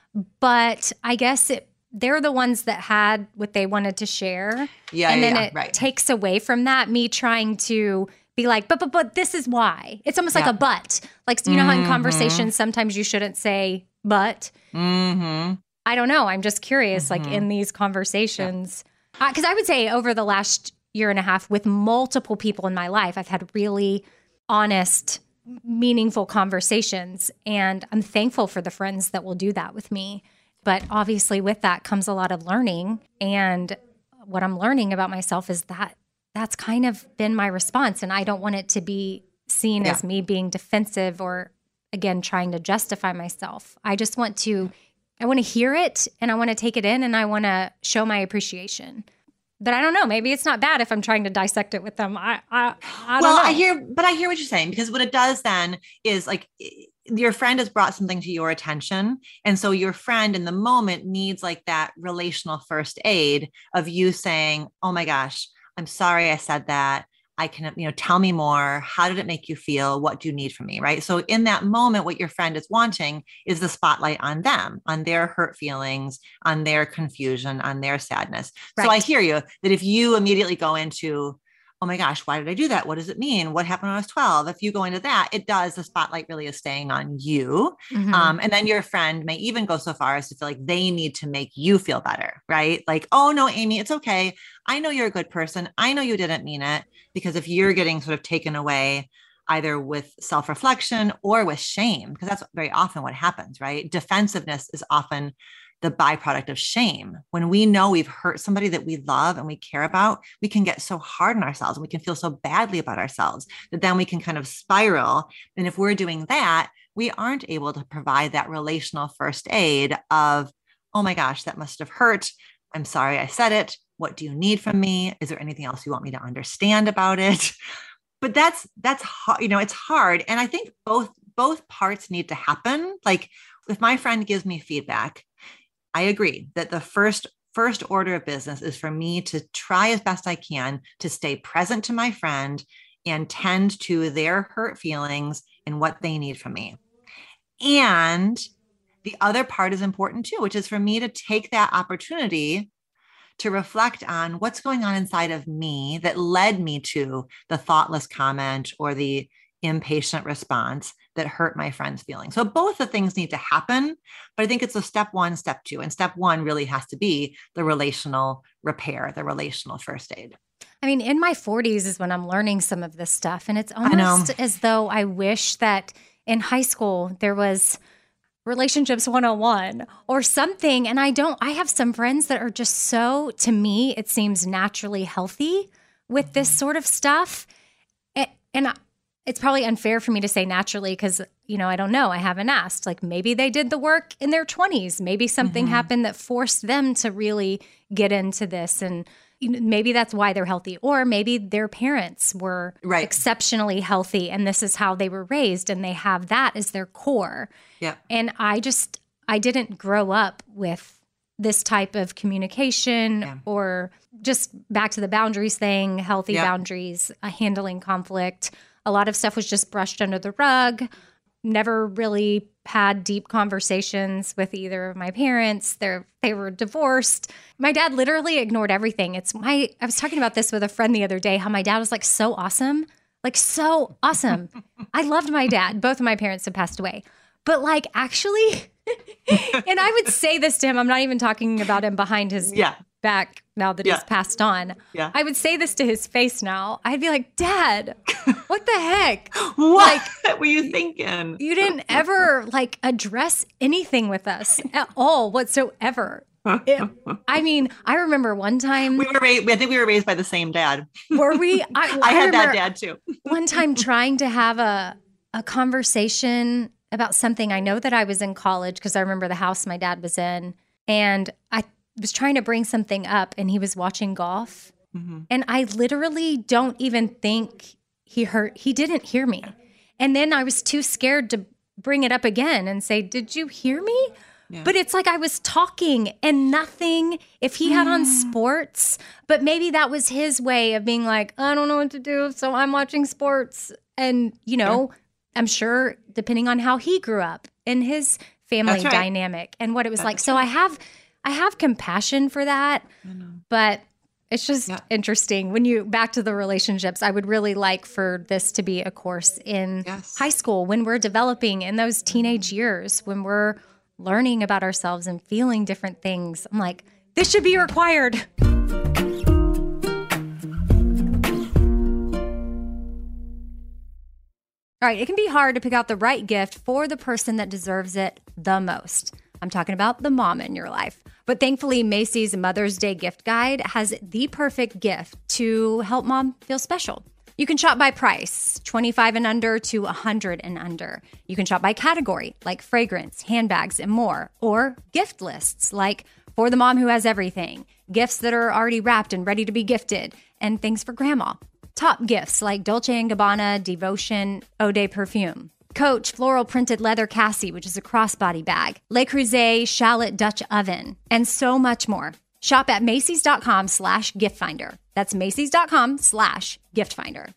But I guess it, they're the ones that had what they wanted to share. Yeah, and yeah, then yeah, it right. takes away from that, me trying to be like, but, but, but this is why. It's almost like Yeah. a but. Like, you know how in Mhm. conversations, sometimes you shouldn't say but. Mm-hmm. I don't know. I'm just curious, like Mhm. in these conversations, because I would say over the last year and a half with multiple people in my life, I've had really honest, meaningful conversations. And I'm thankful for the friends that will do that with me. But obviously with that comes a lot of learning. And what I'm learning about myself is that that's kind of been my response. And I don't want it to be seen Yeah. as me being defensive or, again, trying to justify myself. I just want to, I want to hear it and I want to take it in and I want to show my appreciation. But I don't know, maybe it's not bad if I'm trying to dissect it with them. I, I, I Well, don't know. I hear, but I hear what you're saying, because what it does then is like your friend has brought something to your attention. And so your friend in the moment needs like that relational first aid of you saying, oh my gosh, I'm sorry I said that. I can, you know, tell me more. How did it make you feel? What do you need from me? Right. So in that moment, what your friend is wanting is the spotlight on them, on their hurt feelings, on their confusion, on their sadness. So I Right. hear you that if you immediately go into, oh my gosh, why did I do that? What does it mean? What happened when I was twelve? If you go into that, it does, the spotlight really is staying on you. Mhm. Um, and then your friend may even go so far as to feel like they need to make you feel better, right? Like, oh no, Amy, it's okay. I know you're a good person. I know you didn't mean it. Because if you're getting sort of taken away either with self-reflection or with shame, because that's very often what happens, right? Defensiveness is often the byproduct of shame. When we know we've hurt somebody that we love and we care about, we can get so hard on ourselves and we can feel so badly about ourselves that then we can kind of spiral. And if we're doing that, we aren't able to provide that relational first aid of, oh my gosh, that must have hurt. I'm sorry I said it. What do you need from me? Is there anything else you want me to understand about it? But that's, that's hard, you know, it's hard. And I think both, both parts need to happen. Like if my friend gives me feedback, I agree that the first, first order of business is for me to try as best I can to stay present to my friend and tend to their hurt feelings and what they need from me. And the other part is important too, which is for me to take that opportunity to reflect on what's going on inside of me that led me to the thoughtless comment or the impatient response that hurt my friend's feelings. So both the things need to happen, but I think it's a step one, step two. And step one really has to be the relational repair, the relational first aid. I mean, in my forties is when I'm learning some of this stuff. And it's I know. almost as though I wish that in high school there was relationships one oh one or something. And I don't, I have some friends that are just so, to me, it seems naturally healthy with this sort of stuff. And, and I, it's probably unfair for me to say naturally because, you know, I don't know. I haven't asked. Like maybe they did the work in their twenties. Maybe something Mhm. happened that forced them to really get into this. And you know, maybe that's why they're healthy. Or maybe their parents were Right. exceptionally healthy and this is how they were raised and they have that as their core. Yeah. And I just, I didn't grow up with this type of communication Yeah. or just back to the boundaries thing, healthy Yeah. boundaries, uh, handling conflict. A lot of stuff was just brushed under the rug. Never really had deep conversations with either of my parents. They're, they were divorced. My dad literally ignored everything. It's my, I was talking about this with a friend the other day, how my dad was like so awesome, like so awesome. I loved my dad. Both of my parents have passed away. But like actually, and I would say this to him, I'm not even talking about him behind his Yeah. back now that Yeah. he's passed on. Yeah. I would say this to his face now. I'd be like, Dad, what the heck? What were you thinking? You didn't ever like address anything with us at all whatsoever. It- I mean, I remember one time, We were raised, I think we were raised by the same dad. were we? I, I had remember that dad too. one time trying to have a, a conversation about something. I know that I was in college because I remember the house my dad was in, and I was trying to bring something up, and he was watching golf. Mm-hmm. And I literally don't even think he heard, he didn't hear me. And then I was too scared to bring it up again and say, did you hear me? Yeah. But it's like I was talking and nothing. If he had on sports, but maybe that was his way of being like, I don't know what to do, so I'm watching sports. And, you know, yeah. I'm sure depending on how he grew up and his family right. dynamic and what it was That's like. Right. So I have I have compassion for that, but it's just yeah. interesting. When you, back to the relationships, I would really like for this to be a course in yes. high school when we're developing in those teenage years, when we're learning about ourselves and feeling different things. I'm like, this should be required. All right, it can be hard to pick out the right gift for the person that deserves it the most. I'm talking about the mom in your life. But thankfully, Macy's Mother's Day gift guide has the perfect gift to help mom feel special. You can shop by price, twenty-five and under to one hundred and under. You can shop by category, like fragrance, handbags, and more. Or gift lists, like for the mom who has everything, gifts that are already wrapped and ready to be gifted, and things for grandma. Top gifts like Dolce and Gabbana, Devotion, Eau de Perfume. Coach floral printed leather cassie, which is a crossbody bag. Le Creuset shallot Dutch oven, and so much more. Shop at Macy's.com slash gift finder. That's Macy's.com slash gift finder.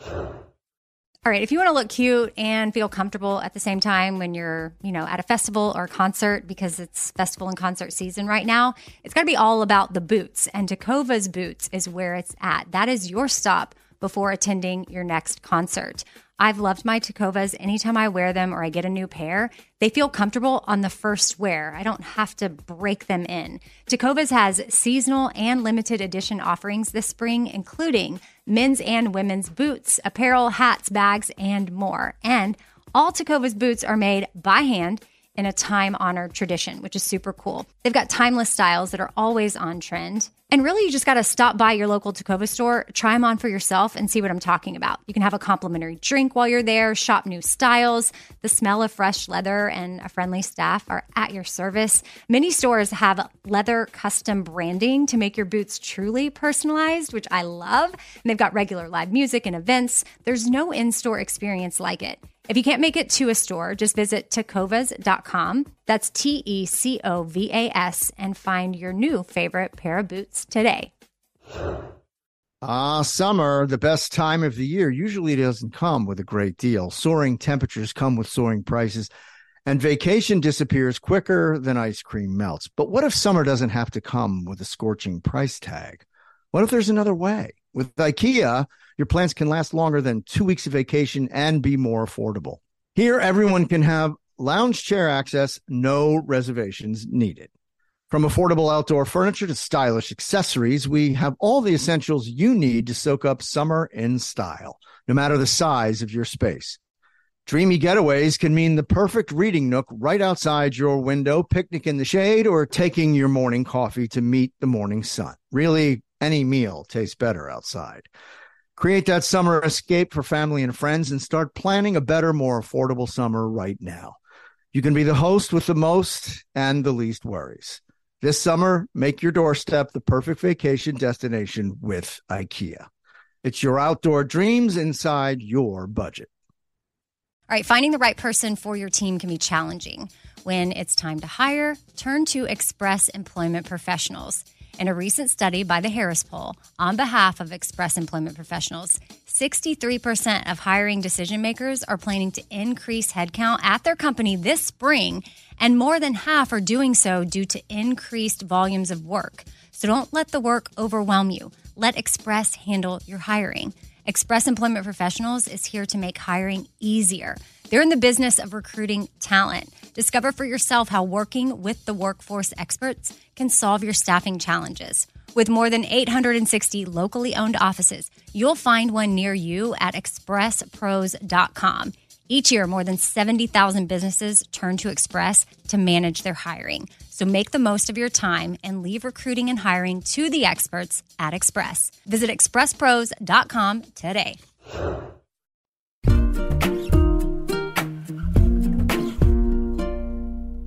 All right, if you want to look cute and feel comfortable at the same time when you're, you know, at a festival or concert, because it's festival and concert season right now, it's got to be all about the boots. And Tecovas Boots is where it's at. That is your stop before attending your next concert. I've loved my Tecovas. Anytime I wear them or I get a new pair, they feel comfortable on the first wear. I don't have to break them in. Tecovas has seasonal and limited edition offerings this spring, including men's and women's boots, apparel, hats, bags, and more. And all Tecovas boots are made by hand in a time-honored tradition, which is super cool. They've got timeless styles that are always on trend. And really, you just got to stop by your local Tecovas store, try them on for yourself, and see what I'm talking about. You can have a complimentary drink while you're there, shop new styles. The smell of fresh leather and a friendly staff are at your service. Many stores have leather custom branding to make your boots truly personalized, which I love. And they've got regular live music and events. There's no in-store experience like it. If you can't make it to a store, just visit tecovas dot com. That's T E C O V A S, and find your new favorite pair of boots today. Ah, summer, the best time of the year, usually doesn't come with a great deal. Soaring temperatures come with soaring prices, and vacation disappears quicker than ice cream melts. But what if summer doesn't have to come with a scorching price tag? What if there's another way? With IKEA, your plans can last longer than two weeks of vacation and be more affordable. Here, everyone can have lounge chair access, no reservations needed. From affordable outdoor furniture to stylish accessories, we have all the essentials you need to soak up summer in style, no matter the size of your space. Dreamy getaways can mean the perfect reading nook right outside your window, picnic in the shade, or taking your morning coffee to meet the morning sun. Really, any meal tastes better outside. Create that summer escape for family and friends and start planning a better, more affordable summer right now. You can be the host with the most and the least worries. This summer, make your doorstep the perfect vacation destination with IKEA. It's your outdoor dreams inside your budget. All right, finding the right person for your team can be challenging. When it's time to hire, turn to Express Employment Professionals. In a recent study by the Harris Poll, on behalf of Express Employment Professionals, sixty-three percent of hiring decision makers are planning to increase headcount at their company this spring, and more than half are doing so due to increased volumes of work. So don't let the work overwhelm you. Let Express handle your hiring. Express Employment Professionals is here to make hiring easier. They're in the business of recruiting talent. Discover for yourself how working with the workforce experts can solve your staffing challenges. With more than eight hundred sixty locally owned offices, you'll find one near you at express pros dot com. Each year, more than seventy thousand businesses turn to Express to manage their hiring. So make the most of your time and leave recruiting and hiring to the experts at Express. Visit express pros dot com today.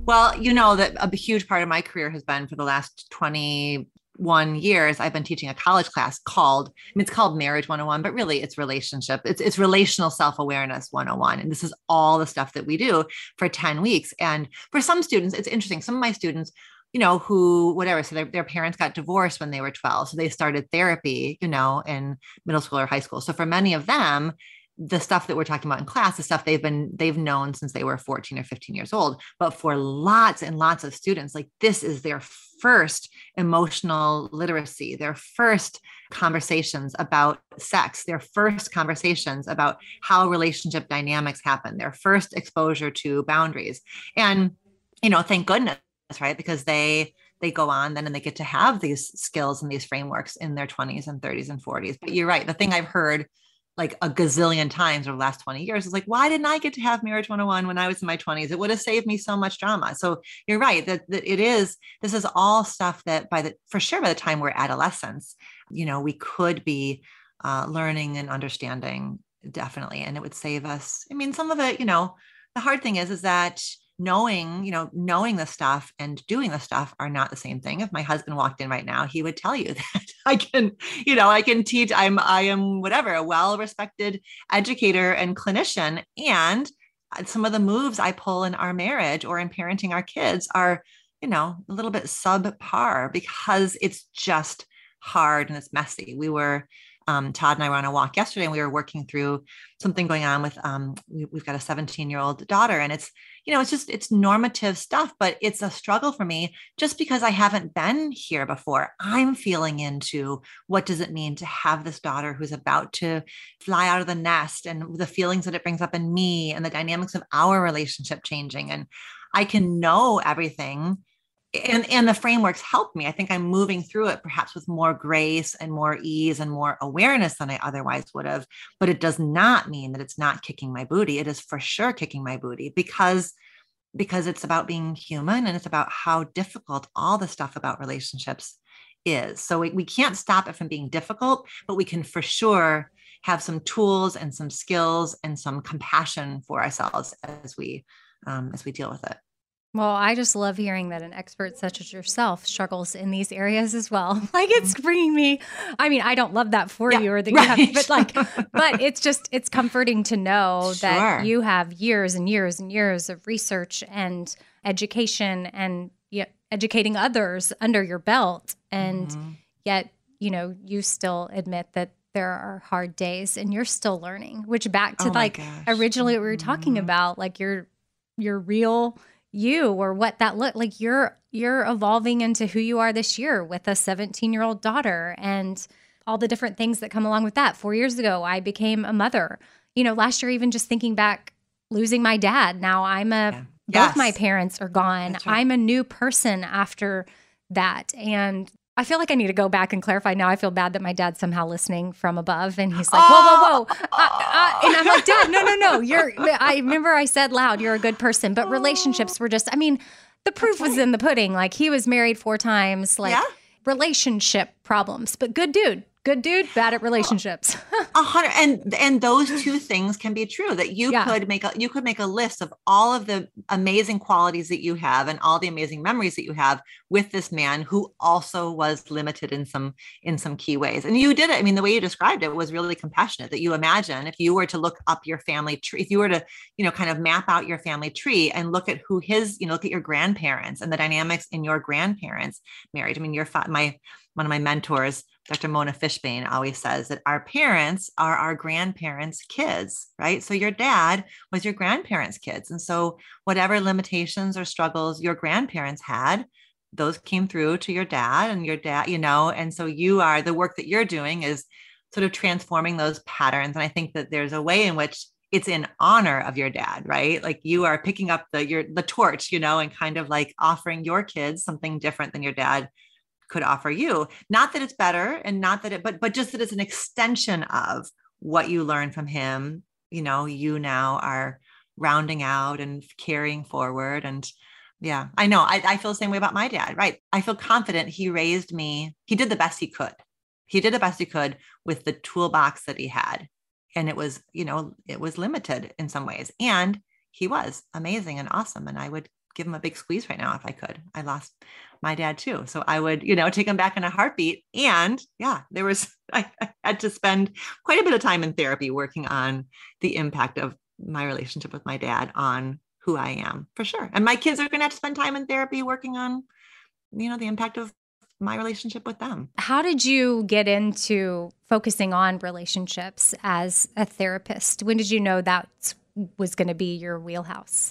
Well, you know that a huge part of my career has been for the last twenty-one years. I've been teaching a college class called, I mean, it's called Marriage one oh one, but really it's relationship. It's, it's relational self-awareness one oh one. And this is all the stuff that we do for ten weeks. And for some students, it's interesting. Some of my students, you know, who, whatever, so their, their parents got divorced when they were twelve. So they started therapy, you know, in middle school or high school. So for many of them, the stuff that we're talking about in class, the stuff they've been, they've known since they were fourteen or fifteen years old. But for lots and lots of students, like this is their first emotional literacy, their first conversations about sex, their first conversations about how relationship dynamics happen, their first exposure to boundaries. And, you know, thank goodness, right? Because they, they go on then and they get to have these skills and these frameworks in their twenties and thirties and forties. But you're right. The thing I've heard like a gazillion times over the last twenty years is like, why didn't I get to have Marriage one oh one when I was in my twenties? It would have saved me so much drama. So you're right that, that it is, this is all stuff that by the, for sure, by the time we're adolescents, you know, we could be uh, learning and understanding definitely. And it would save us. I mean, some of it, you know, the hard thing is, is that knowing, you know, knowing the stuff and doing the stuff are not the same thing. If my husband walked in right now, he would tell you that I can, you know, I can teach, I'm, I am whatever, a well-respected educator and clinician. And some of the moves I pull in our marriage or in parenting our kids are, you know, a little bit subpar because it's just hard and it's messy. We were, Um, Todd and I were on a walk yesterday and we were working through something going on with, um, we, we've got a seventeen year old daughter and it's, you know, it's just, it's normative stuff, but it's a struggle for me just because I haven't been here before. I'm feeling into what does it mean to have this daughter who's about to fly out of the nest and the feelings that it brings up in me and the dynamics of our relationship changing. And I can know everything. And, and the frameworks help me. I think I'm moving through it perhaps with more grace and more ease and more awareness than I otherwise would have. But it does not mean that it's not kicking my booty. It is for sure kicking my booty because, because it's about being human and it's about how difficult all the stuff about relationships is. So we, we can't stop it from being difficult, but we can for sure have some tools and some skills and some compassion for ourselves as we, um, as we deal with it. Well, I just love hearing that an expert such as yourself struggles in these areas as well. Like it's bringing me, I mean, I don't love that for yeah, you or that right. you have, but like, but it's just, it's comforting to know Sure. that you have years and years and years of research and education and yeah, educating others under your belt. And mm-hmm. yet, you know, you still admit that there are hard days and you're still learning, which back to oh like gosh. originally what we were talking mm-hmm. about, like your, your real you or what that looked like. You're you're evolving into who you are this year with a seventeen year old daughter and all the different things that come along with that. Four years ago, I became a mother. You know, last year, even just thinking back, losing my dad. Now I'm a yeah. both yes. my parents are gone. Right. I'm a new person after that. And I feel like I need to go back and clarify. Now I feel bad that my dad's somehow listening from above and he's like, whoa, whoa, whoa. I, I, and I'm like, Dad, no, no, no. You're, I remember I said loud, you're a good person, but relationships were just, I mean, the proof was in the pudding. Like he was married four times, like yeah. relationship problems, but good dude. Good dude, bad at relationships. A hundred, and and those two things can be true. That you yeah. could make a you could make a list of all of the amazing qualities that you have and all the amazing memories that you have with this man who also was limited in some in some key ways. And you did it. I mean, the way you described it was really compassionate. That you imagine if you were to look up your family tree, if you were to you know kind of map out your family tree and look at who his you know look at your grandparents and the dynamics in your grandparents married. I mean, your fa- my one of my mentors, Doctor Mona Fishbane, always says that our parents are our grandparents' kids, right? So your dad was your grandparents' kids. And so whatever limitations or struggles your grandparents had, those came through to your dad and your dad, you know, and so you are, the work that you're doing is sort of transforming those patterns. And I think that there's a way in which it's in honor of your dad, right? Like you are picking up the, your, the torch, you know, and kind of like offering your kids something different than your dad could offer you. Not that it's better and not that it, but, but just that it's an extension of what you learned from him. You know, you now are rounding out and carrying forward. And yeah, I know. I, I feel the same way about my dad, right? I feel confident he raised me. He did the best he could. He did the best he could with the toolbox that he had. And it was, you know, it was limited in some ways. And he was amazing and awesome. And I would give him a big squeeze right now if I could. I lost my dad too. So I would, you know, take him back in a heartbeat. And yeah, there was, I, I had to spend quite a bit of time in therapy working on the impact of my relationship with my dad on who I am, for sure. And my kids are going to have to spend time in therapy working on, you know, the impact of my relationship with them. How did you get into focusing on relationships as a therapist? When did you know that was going to be your wheelhouse?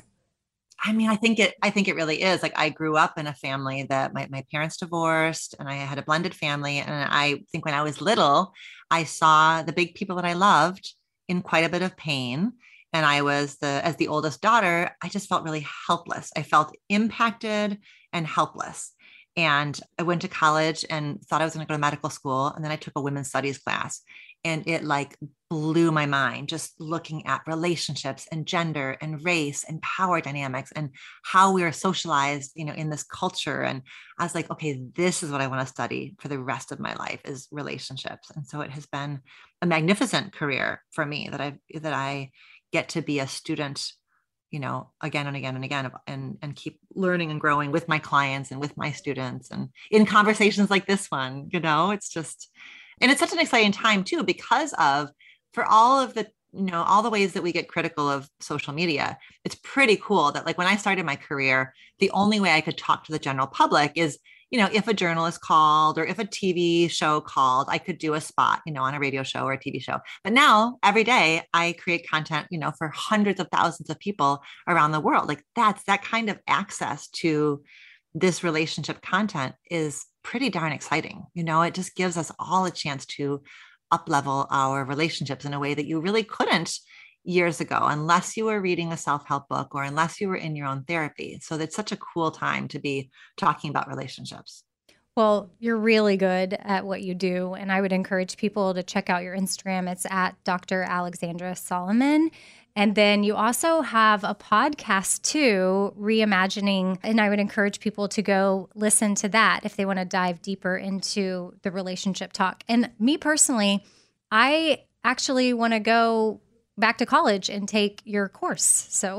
I mean, I think it, I think it really is. Like, I grew up in a family that my, my parents divorced, and I had a blended family. And I think when I was little, I saw the big people that I loved in quite a bit of pain. And I was the, as the oldest daughter, I just felt really helpless. I felt impacted and helpless. And I went to college and thought I was going to go to medical school. And then I took a women's studies class, and it like blew my mind, just looking at relationships and gender and race and power dynamics and how we are socialized, you know, in this culture. And I was like, okay, this is what I want to study for the rest of my life, is relationships. And so it has been a magnificent career for me that I, that I get to be a student, you know, again and again and again, and, and keep learning and growing with my clients and with my students, and in conversations like this one. You know, it's just, and it's such an exciting time too, because of, for all of the, you know, all the ways that we get critical of social media, it's pretty cool that, like, when I started my career, the only way I could talk to the general public is, you know, if a journalist called or if a T V show called, I could do a spot, you know, on a radio show or a T V show. But now every day I create content, you know, for hundreds of thousands of people around the world. Like, that's, that kind of access to this relationship content is pretty darn exciting. You know, it just gives us all a chance to up-level our relationships in a way that you really couldn't years ago, unless you were reading a self-help book or unless you were in your own therapy. So it's such a cool time to be talking about relationships. Well, you're really good at what you do, and I would encourage people to check out your Instagram. It's at Doctor Alexandra Solomon. And then you also have a podcast too, Reimagining, and I would encourage people to go listen to that if they want to dive deeper into the relationship talk. And me personally, I actually want to go back to college and take your course. So,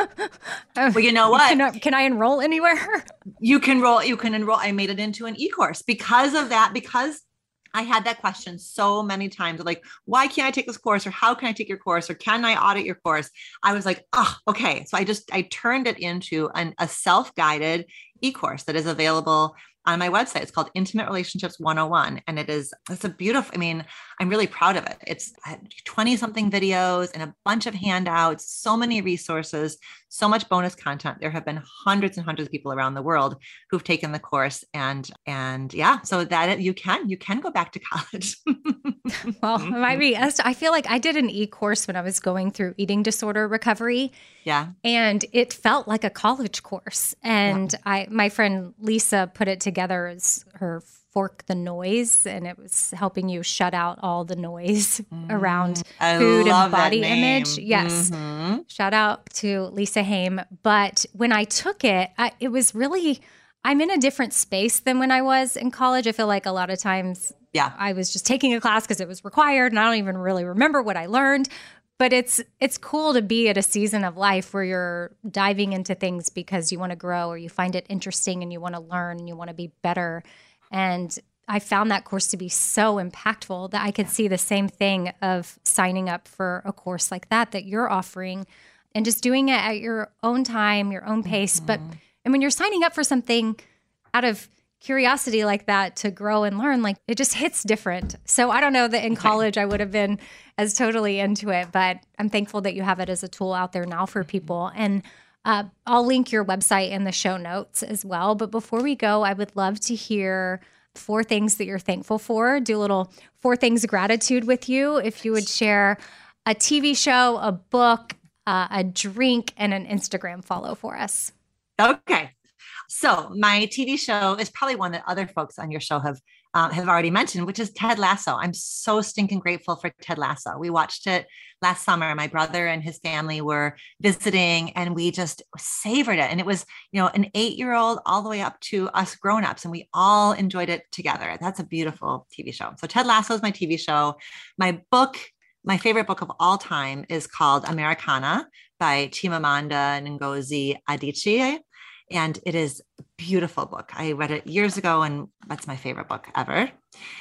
well, you know what? Can I, can I enroll anywhere? You can enroll, you can enroll. I made it into an e-course because of that, because I had that question so many times, like, why can't I take this course? Or how can I take your course? Or can I audit your course? I was like, oh, okay. So I just, I turned it into an, a self-guided e-course that is available on my website. It's called Intimate Relationships one oh one. And it is, it's a beautiful, I mean, I'm really proud of it. It's twenty something videos and a bunch of handouts, so many resources, so much bonus content. There have been hundreds and hundreds of people around the world who've taken the course, and, and yeah, so that you can, you can go back to college. Well, it might be, I feel like I did an e-course when I was going through eating disorder recovery. Yeah. And it felt like a college course. And yeah. I, my friend Lisa put it together as her Fork the Noise, and it was helping you shut out all the noise mm, around I food love and body that name. image. Yes. Mm-hmm. Shout out to Lisa Haim. But when I took it, I, it was really, I'm in a different space than when I was in college. I feel like a lot of times yeah. I was just taking a class because it was required, and I don't even really remember what I learned. But it's it's cool to be at a season of life where you're diving into things because you want to grow, or you find it interesting and you want to learn and you want to be better. And I found that course to be so impactful that I could see the same thing of signing up for a course like that that you're offering and just doing it at your own time, your own pace. Mm-hmm. But and when you're signing up for something out of curiosity like that to grow and learn, like, it just hits different. So I don't know that in college I would have been as totally into it, but I'm thankful that you have it as a tool out there now for people. And uh, I'll link your website in the show notes as well. But before we go, I would love to hear four things that you're thankful for. Do a little four things of gratitude with you. If you would share a T V show, a book, uh, a drink, and an Instagram follow for us. Okay. So my T V show is probably one that other folks on your show have um, have already mentioned, which is Ted Lasso. I'm so stinking grateful for Ted Lasso. We watched it last summer. My brother and his family were visiting, and we just savored it. And it was, you know, an eight-year-old all the way up to us grown-ups, and we all enjoyed it together. That's a beautiful T V show. So Ted Lasso is my T V show. My book, my favorite book of all time, is called Americana by Chimamanda Ngozi Adichie. And it is a beautiful book. I read it years ago, and that's my favorite book ever.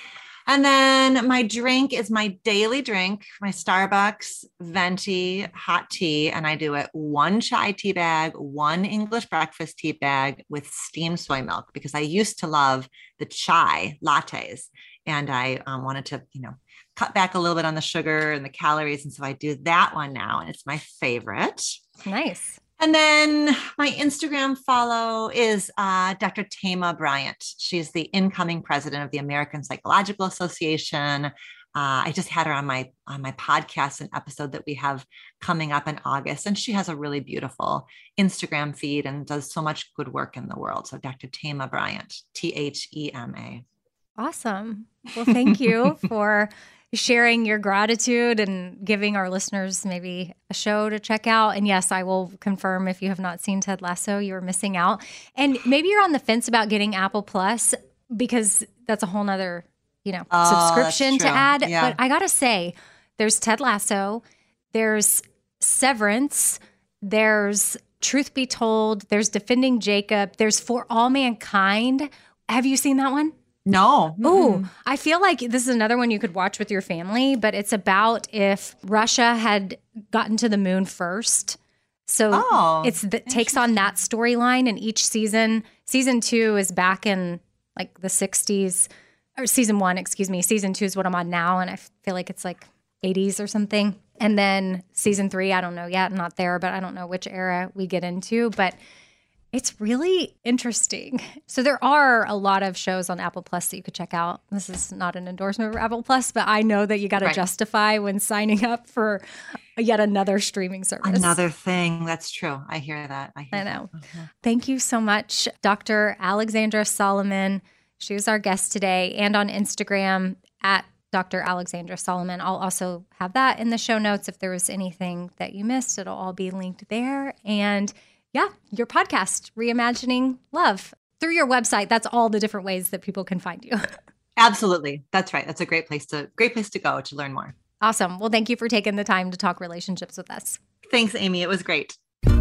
And then my drink is my daily drink, my Starbucks venti hot tea. And I do it one chai tea bag, one English breakfast tea bag with steamed soy milk, because I used to love the chai lattes. And I um, wanted to, you know, cut back a little bit on the sugar and the calories. And so I do that one now, and it's my favorite. Nice. And then my Instagram follow is uh, Doctor Thema Bryant. She's the incoming president of the American Psychological Association. Uh, I just had her on my on my podcast, an episode that we have coming up in August. And she has a really beautiful Instagram feed and does so much good work in the world. So Doctor Thema Bryant, T H E M A. Awesome. Well, thank you for sharing your gratitude and giving our listeners maybe a show to check out. And yes, I will confirm, if you have not seen Ted Lasso, you're missing out. And maybe you're on the fence about getting Apple Plus, because that's a whole nother, you know, oh, subscription to add. Yeah. But I got to say, there's Ted Lasso, there's Severance, there's Truth Be Told, there's Defending Jacob, there's For All Mankind. Have you seen that one? No. Oh, I feel like this is another one you could watch with your family, but it's about if Russia had gotten to the moon first. So oh, it's the, takes on that storyline, and each season, season two is back in like the sixties, or season one, excuse me. Season two is what I'm on now, and I feel like it's like eighties or something. And then season three, I don't know yet. I'm not there, but I don't know which era we get into, but it's really interesting. So there are a lot of shows on Apple Plus that you could check out. This is not an endorsement for Apple Plus, but I know that you got to right. justify when signing up for yet another streaming service. Another thing. That's true. I hear that. I, hear I know. That. Uh-huh. Thank you so much, Doctor Alexandra Solomon. She was our guest today, and on Instagram at Doctor Alexandra Solomon. I'll also have that in the show notes. If there was anything that you missed, it'll all be linked there. And yeah, your podcast, Reimagining Love, through your website. That's all the different ways that people can find you. Absolutely. That's right. That's a great place to great place to go to learn more. Awesome. Well, thank you for taking the time to talk relationships with us. Thanks, Amy. It was great.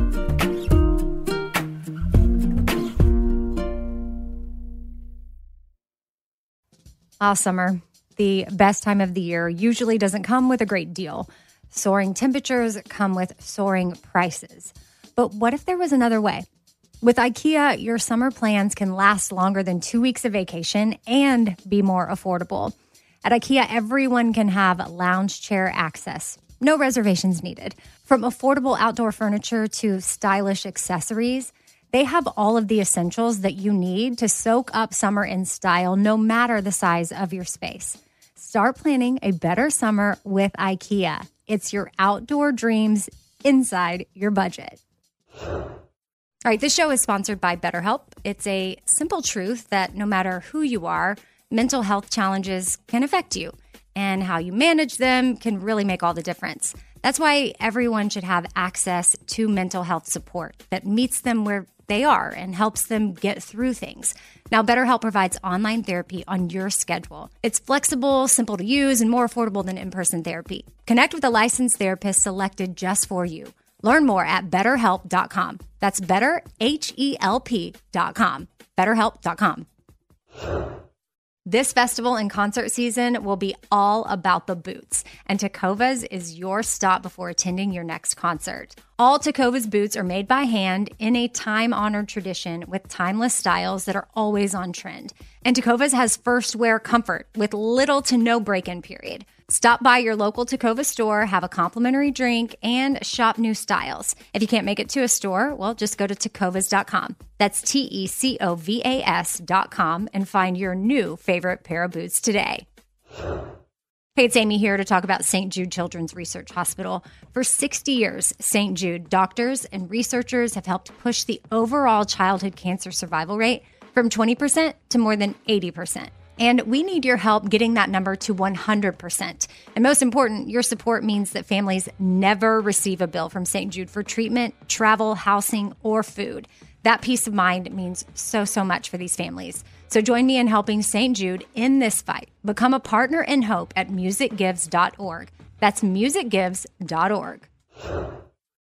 Ah, summer, the best time of the year, usually doesn't come with a great deal. Soaring temperatures come with soaring prices. But what if there was another way? With IKEA, your summer plans can last longer than two weeks of vacation and be more affordable. At IKEA, everyone can have lounge chair access. No reservations needed. From affordable outdoor furniture to stylish accessories, they have all of the essentials that you need to soak up summer in style, no matter the size of your space. Start planning a better summer with IKEA. It's your outdoor dreams inside your budget. All right, this show is sponsored by BetterHelp. It's a simple truth that no matter who you are, mental health challenges can affect you, and how you manage them can really make all the difference. That's why everyone should have access to mental health support that meets them where they are and helps them get through things. Now, BetterHelp provides online therapy on your schedule. It's flexible, simple to use, and more affordable than in-person therapy. Connect with a licensed therapist selected just for you. Learn more at better help dot com. That's better, H E L P dot com. better help dot com. This festival and concert season will be all about the boots, and Tecovas is your stop before attending your next concert. All Tecovas boots are made by hand in a time-honored tradition with timeless styles that are always on trend. And Tecovas has first wear comfort with little to no break-in period. Stop by your local Tecova store, have a complimentary drink, and shop new styles. If you can't make it to a store, well, just go to tecovas dot com. That's T E C O V A S dot com and find your new favorite pair of boots today. Hey, it's Amy here to talk about Saint Jude Children's Research Hospital. For sixty years, Saint Jude doctors and researchers have helped push the overall childhood cancer survival rate from twenty percent to more than eighty percent. And we need your help getting that number to one hundred percent. And most important, your support means that families never receive a bill from Saint Jude for treatment, travel, housing, or food. That peace of mind means so, so much for these families. So join me in helping Saint Jude in this fight. Become a partner in hope at music gives dot org. That's music gives dot org.